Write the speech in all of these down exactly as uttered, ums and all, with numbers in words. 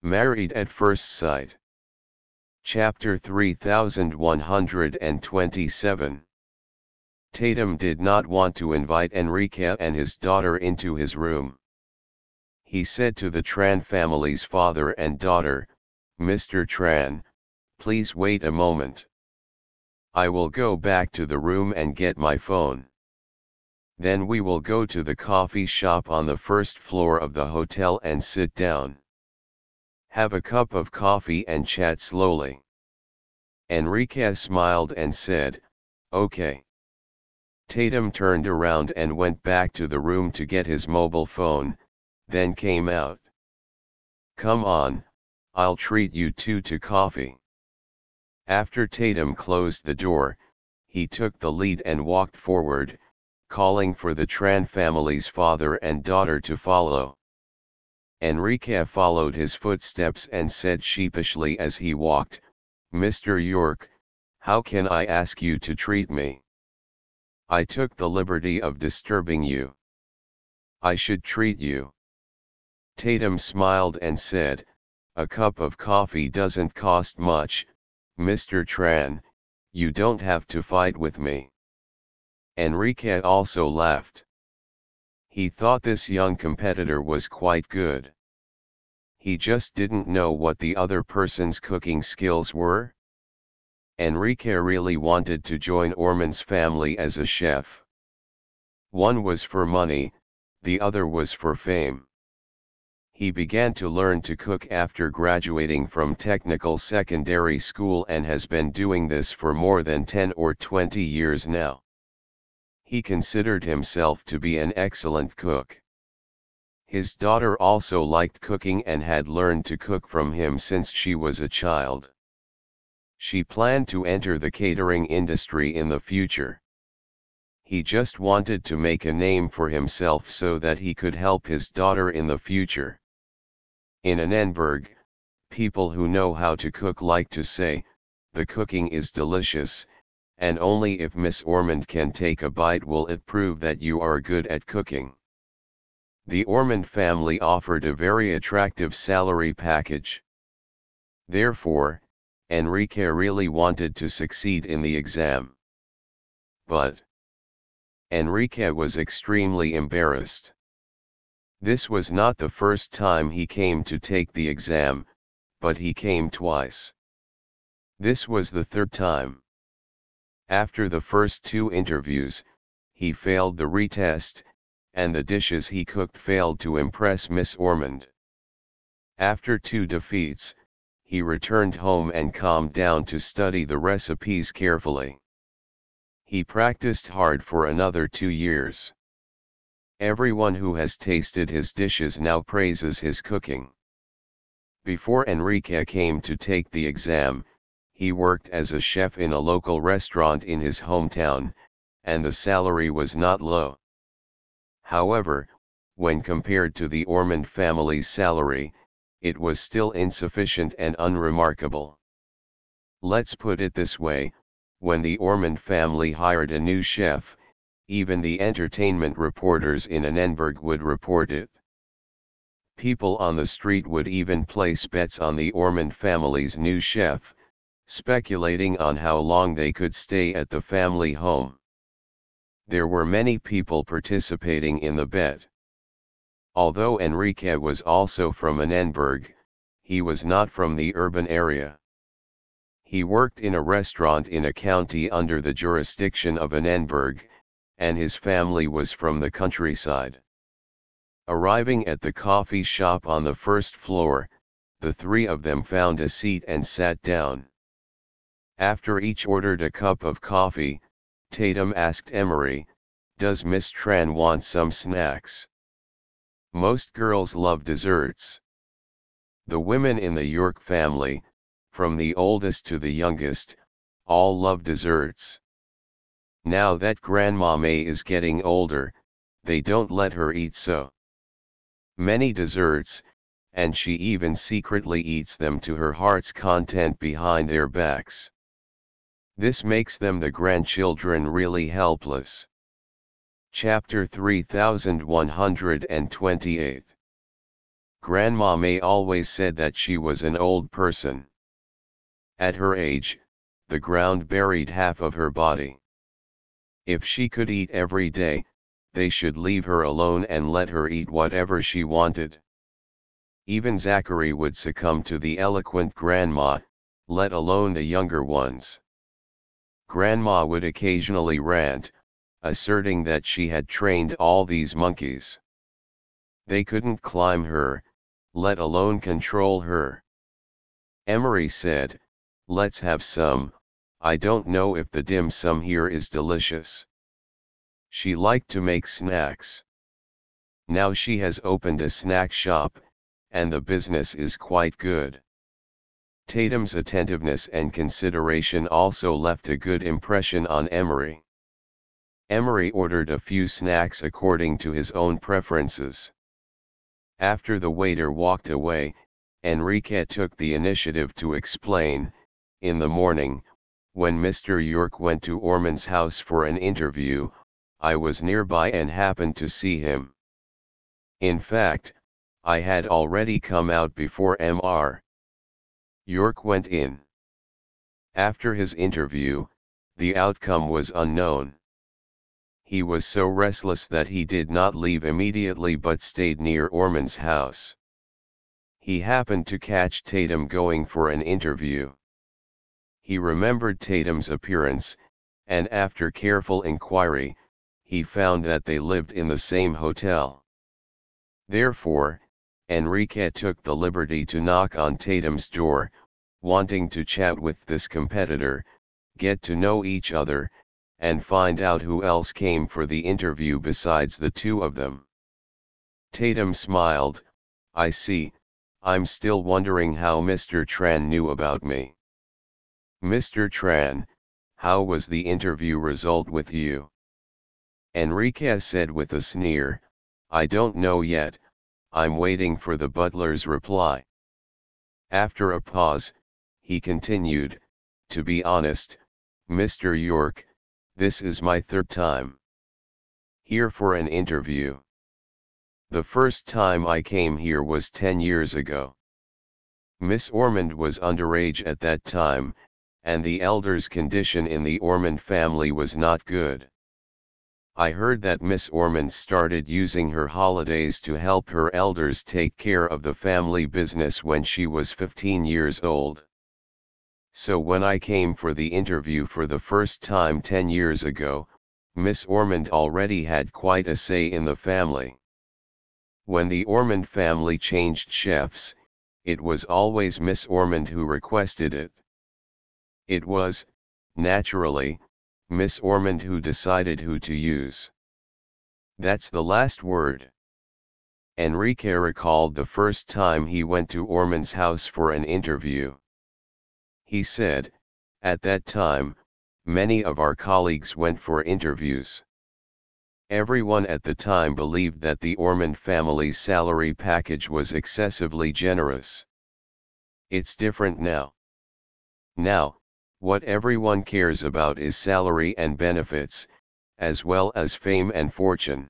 Married at First Sight. Chapter three thousand one hundred twenty-seven. Tatum did not want to invite Enrique and his daughter into his room. He said to the Tran family's father and daughter, "Mister Tran, please wait a moment. I will go back to the room and get my phone. Then we will go to the coffee shop on the first floor of the hotel and sit down. Have a cup of coffee and chat slowly." Enrique smiled and said, "Okay." Tatum turned around and went back to the room to get his mobile phone, then came out. "Come on, I'll treat you two to coffee." After Tatum closed the door, he took the lead and walked forward, calling for the Tran family's father and daughter to follow. Enrique followed his footsteps and said sheepishly as he walked, "Mister York, how can I ask you to treat me? I took the liberty of disturbing you. I should treat you." Tatum smiled and said, "A cup of coffee doesn't cost much, Mister Tran, you don't have to fight with me." Enrique also laughed. He thought this young competitor was quite good. He just didn't know what the other person's cooking skills were. Enrique really wanted to join Ormon's family as a chef. One was for money, the other was for fame. He began to learn to cook after graduating from technical secondary school and has been doing this for more than ten or twenty years now. He considered himself to be an excellent cook. His daughter also liked cooking and had learned to cook from him since she was a child. She planned to enter the catering industry in the future. He just wanted to make a name for himself so that he could help his daughter in the future. In Annenberg, people who know how to cook like to say, "The cooking is delicious, and only if Miss Ormond can take a bite will it prove that you are good at cooking." The Ormond family offered a very attractive salary package. Therefore, Enrique really wanted to succeed in the exam. But Enrique was extremely embarrassed. This was not the first time he came to take the exam, but he came twice. This was the third time. After the first two interviews, he failed the retest, and the dishes he cooked failed to impress Miss Ormond. After two defeats, he returned home and calmed down to study the recipes carefully. He practiced hard for another two years. Everyone who has tasted his dishes now praises his cooking. Before Enrique came to take the exam, he worked as a chef in a local restaurant in his hometown, and the salary was not low. However, when compared to the Ormond family's salary, it was still insufficient and unremarkable. Let's put it this way, when the Ormond family hired a new chef, even the entertainment reporters in Annenberg would report it. People on the street would even place bets on the Ormond family's new chef, speculating on how long they could stay at the family home. There were many people participating in the bet. Although Enrique was also from Annenberg, he was not from the urban area. He worked in a restaurant in a county under the jurisdiction of Annenberg, and his family was from the countryside. Arriving at the coffee shop on the first floor, the three of them found a seat and sat down. After each ordered a cup of coffee, Tatum asked Emery, "Does Miss Tran want some snacks?" Most girls love desserts. The women in the York family, from the oldest to the youngest, all love desserts. Now that Grandma May is getting older, they don't let her eat so many desserts, and she even secretly eats them to her heart's content behind their backs. This makes them the grandchildren really helpless. Chapter three thousand one hundred twenty-eight. Grandma May always said that she was an old person. At her age, the ground buried half of her body. If she could eat every day, they should leave her alone and let her eat whatever she wanted. Even Zachary would succumb to the eloquent grandma, let alone the younger ones. Grandma would occasionally rant, asserting that she had trained all these monkeys. They couldn't climb her, let alone control her. Emery said, "Let's have some. I don't know if the dim sum here is delicious." She liked to make snacks. Now she has opened a snack shop, and the business is quite good. Tatum's attentiveness and consideration also left a good impression on Emery. Emery ordered a few snacks according to his own preferences. After the waiter walked away, Enrique took the initiative to explain, "In the morning, when Mister York went to Orman's house for an interview, I was nearby and happened to see him. In fact, I had already come out before Mister York went in. After his interview, the outcome was unknown. He was so restless that he did not leave immediately but stayed near Orman's house. He happened to catch Tatum going for an interview. He remembered Tatum's appearance, and after careful inquiry, he found that they lived in the same hotel. Therefore, Enrique took the liberty to knock on Tatum's door, wanting to chat with this competitor, get to know each other, and find out who else came for the interview besides the two of them. Tatum smiled, "I see, I'm still wondering how Mister Tran knew about me." "Mister Tran, how was the interview result with you?" Enrique said with a sneer, "I don't know yet, I'm waiting for the butler's reply." After a pause, he continued, "To be honest, Mister York, this is my third time here for an interview. The first time I came here was ten years ago. Miss Ormond was underage at that time, and the elders' condition in the Ormond family was not good. I heard that Miss Ormond started using her holidays to help her elders take care of the family business when she was fifteen years old. So when I came for the interview for the first time ten years ago, Miss Ormond already had quite a say in the family. When the Ormond family changed chefs, it was always Miss Ormond who requested it. It was, naturally, Miss Ormond who decided who to use. That's the last word." Enrique recalled the first time he went to Ormond's house for an interview. He said, "At that time, many of our colleagues went for interviews. Everyone at the time believed that the Ormond family's salary package was excessively generous. It's different now. Now, what everyone cares about is salary and benefits, as well as fame and fortune.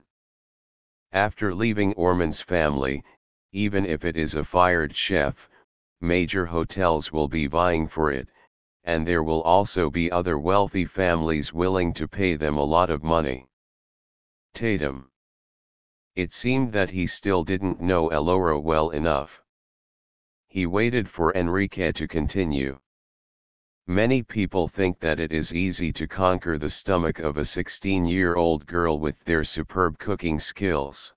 After leaving Ormond's family, even if it is a fired chef, major hotels will be vying for it, and there will also be other wealthy families willing to pay them a lot of money." Tatum. It seemed that he still didn't know Elora well enough. He waited for Enrique to continue. "Many people think that it is easy to conquer the stomach of a sixteen-year-old girl with their superb cooking skills.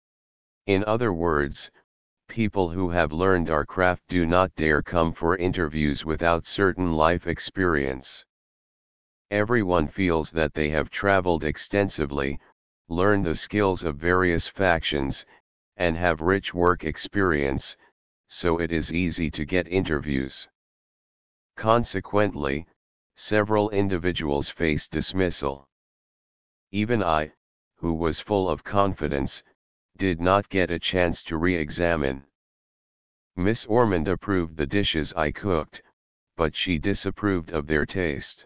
In other words, people who have learned our craft do not dare come for interviews without certain life experience. Everyone feels that they have traveled extensively, learned the skills of various factions, and have rich work experience, so it is easy to get interviews. Consequently, several individuals face dismissal. Even I, who was full of confidence, did not get a chance to re-examine. Miss Ormond approved the dishes I cooked, but she disapproved of their taste.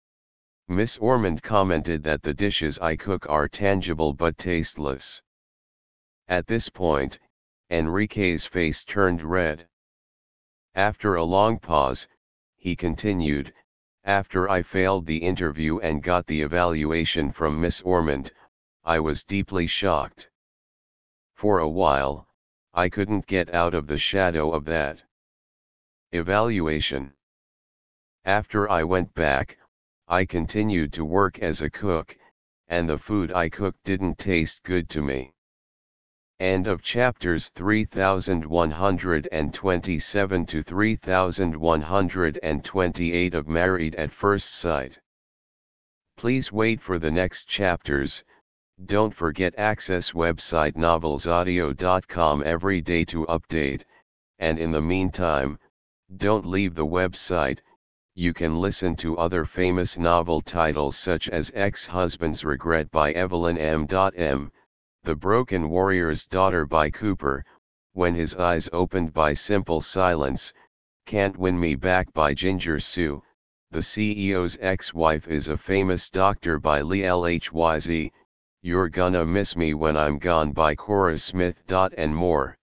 Miss Ormond commented that the dishes I cook are tangible but tasteless." At this point, Enrique's face turned red. After a long pause, he continued, "After I failed the interview and got the evaluation from Miss Ormond, I was deeply shocked. For a while, I couldn't get out of the shadow of that evaluation. After I went back, I continued to work as a cook, and the food I cooked didn't taste good to me." End of chapters three thousand one hundred twenty-seven to three thousand one hundred twenty-eight of Married at First Sight. Please wait for the next chapters. Don't forget access website novels audio dot com every day to update, and in the meantime, don't leave the website. You can listen to other famous novel titles such as Ex-Husband's Regret by Evelyn M. M., The Broken Warrior's Daughter by Cooper, When His Eyes Opened by Simple Silence, Can't Win Me Back by Ginger Sue, The C E O's Ex-Wife is a Famous Doctor by Lee Lhyz, You're Gonna Miss Me When I'm Gone by Cora Smith. And more.